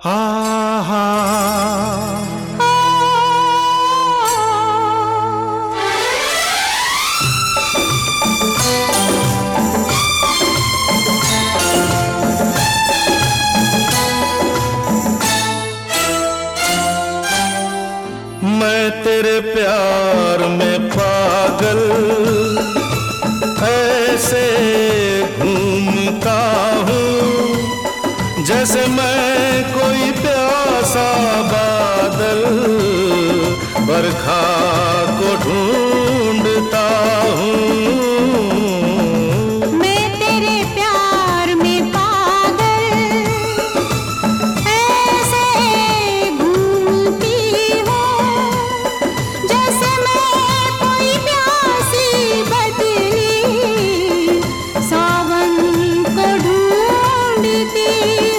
हा मैं तेरे प्यार में पागल ऐसे घूमता हूँ जैसे मैं कोई प्यासा बादल बरखा को ढूंढता हूँ। मैं तेरे प्यार में पागल ऐसे घूमती हूँ जैसे मैं कोई प्यासी बदली सावन को ढूंढती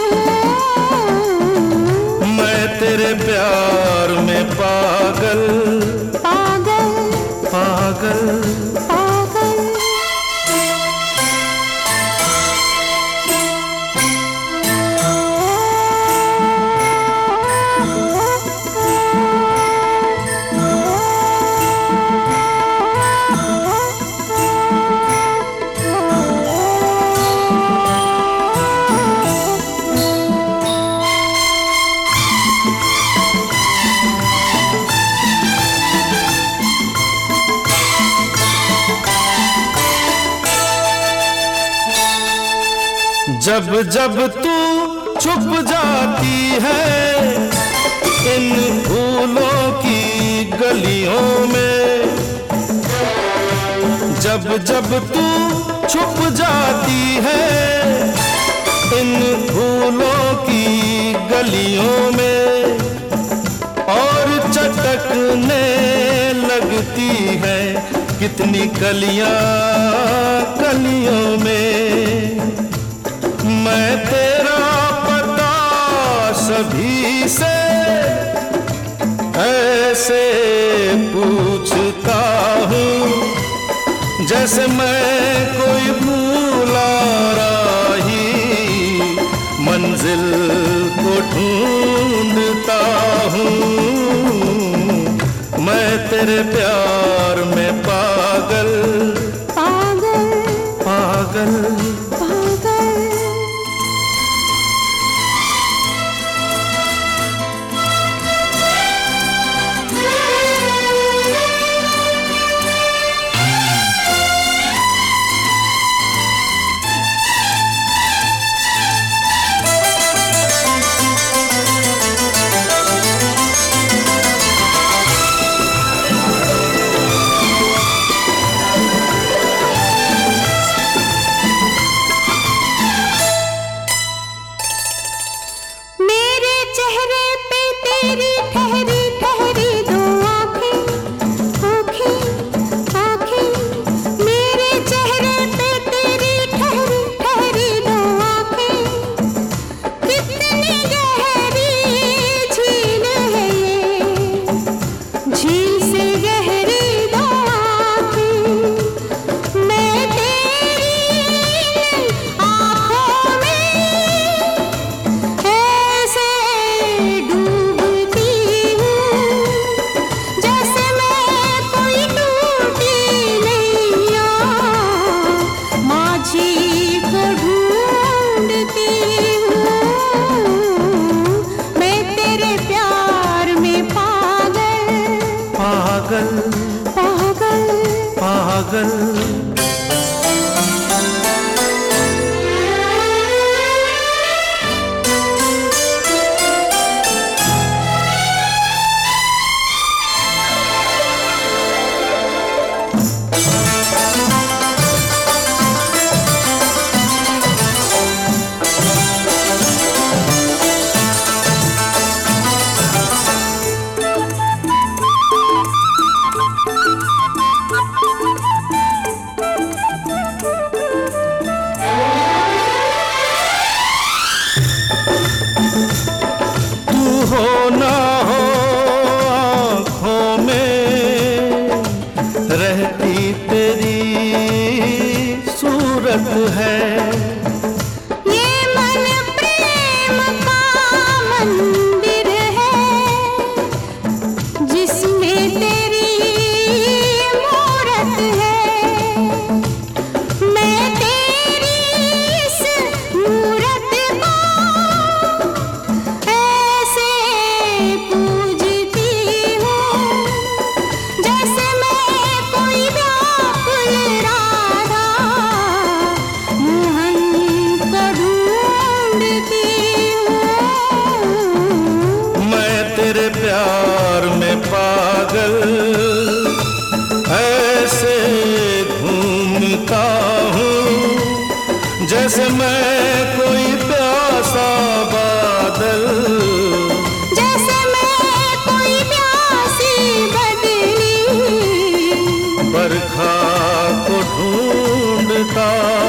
हूँ। मैं तेरे प्यार में पागल पागल पागल पागल। जब जब तू छुप जाती है इन फूलों की गलियों में, जब जब तू छुप जाती है इन फूलों की गलियों में और चटकने लगती है कितनी कलियां कलियों में। मैं तेरा पता सभी से ऐसे पूछता हूँ जैसे मैं कोई भूला राही मंजिल को ढूंढता हूँ। मैं तेरे प्यार में पागल पागल पागल पागल। तेरी ठहरी ठहरी दो आँखें आँखें आँखें, मेरे चेहरे पे तेरी ठहरी ठहरी दो आँखें। कितनी गहरी झील है ये, झील से गहरी दो आँखें। मैं तेरी आँखों में ऐसे पागल पागल पागल। हो ना हो आँखों में रहती तेरी सूरत है। ये मन प्रेम का मन तेरे प्यार में पागल, ऐसे घूमता हूँ जैसे मैं कोई प्यासा बादल, जैसे मैं कोई प्यासी बदली, बरखा को ढूंढता